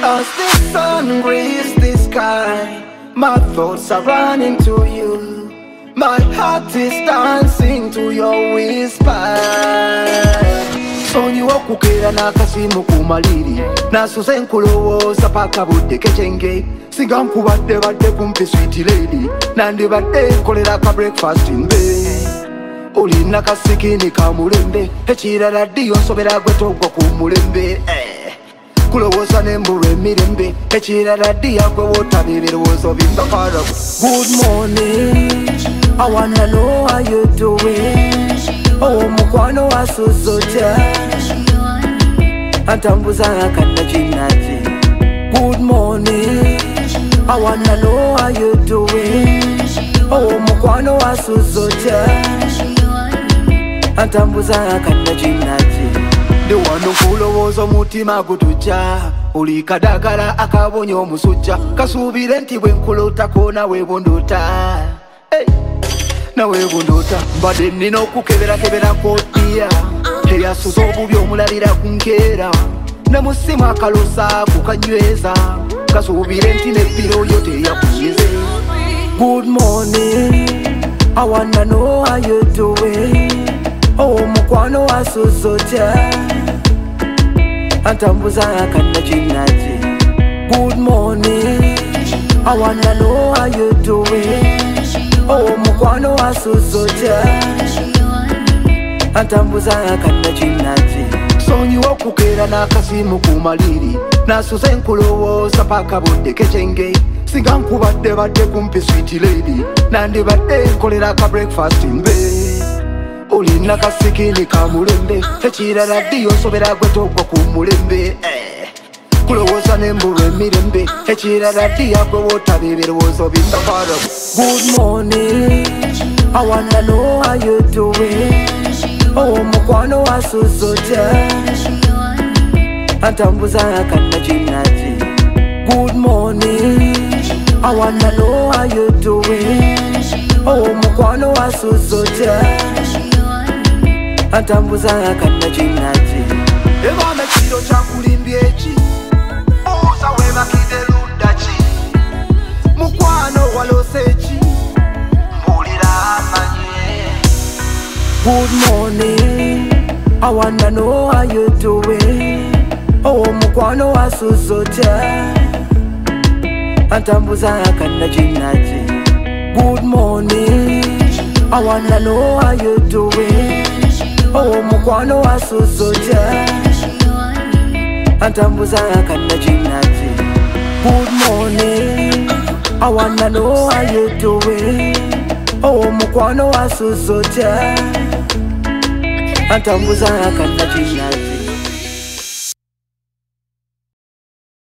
As the sun rays the sky, my thoughts are running to you. My heart is dancing to your whisper. Sonyi wakukera n'akasimu ku maliri, nasuze nkulowooza paka budde kechenge. Singa nkubadde badde kumpi sweet lady, nandibadde nkolera ka breakfast in bed. Olina kasikini ka mulembe, ekirala ddiyo nsobera gwe togwa ku mulembe. Kulowooza n'embulwa emirembe, ekirala ddiya gwe wootabye ebirowoozo bimbafara. Good morning, I wanna know how you doing. Oh, mukwano wasuze otya, antambuza akannakinaki. Good morning, I wanna know how you doing. Oh, mukwano wasuze otya, antambuza akannakinaki. Ndi wano nkulowooza omutima gutujja, oli kadagala akabonya omusujja. Kasuubire nti bwe nkulotako nawe bunduta, nawe bunduta. Mbadde nnina okukeberakebera ddiya, eyasuza obubi omulalira ku nkeera. Ne mu ssimu akalosa kukanyweza, kasuubire nti n'ebbiro yo teyakunyize. Good morning, I wanna know how you doing. Oh, mukwano wasuze otya, antambuza akannakinaki. Good morning, I wanna know how you doing. Oh, mukwano wasuze otya, antambuza akannakinaki. Sonyi wakukera n'akasimu ku maliri, nasuze nkulowooza paka budde kechenge. Singa nkubadde badde kumpi sweet lady, nandibadde nkolera ka breakfast in bed. Olina kasikini ka mulembe, ekirala ddiyo nsobera gwe togwa ku mulembe. Kulowooza n'embulwa emirembe, ekirala ddiya gwe wootabye ebirowoozo bimbafara. Good morning, I wanna know how you doing. Oh, mukwano wasuze otya, antambuza akannakinaki. Good morning, I wanna know how you doing. Oh, mukwano wasuze otya, antambuza akannakinaki. Ebame kiro kyakulimbye eki, oza webakide ludda ki. Mukwano walose eki, mbulira amanye. Good morning, I wanna know how you doing. Oh, mukwano wasuze otya, antambuza akannakinaki. Good morning, I wanna know how you doing. Oh, mukwano wasuze otya, antambuza akannakinaki. Good morning, I wanna know how you doing. Oh, mukwano wasuze otya, antambuza akannakinaki.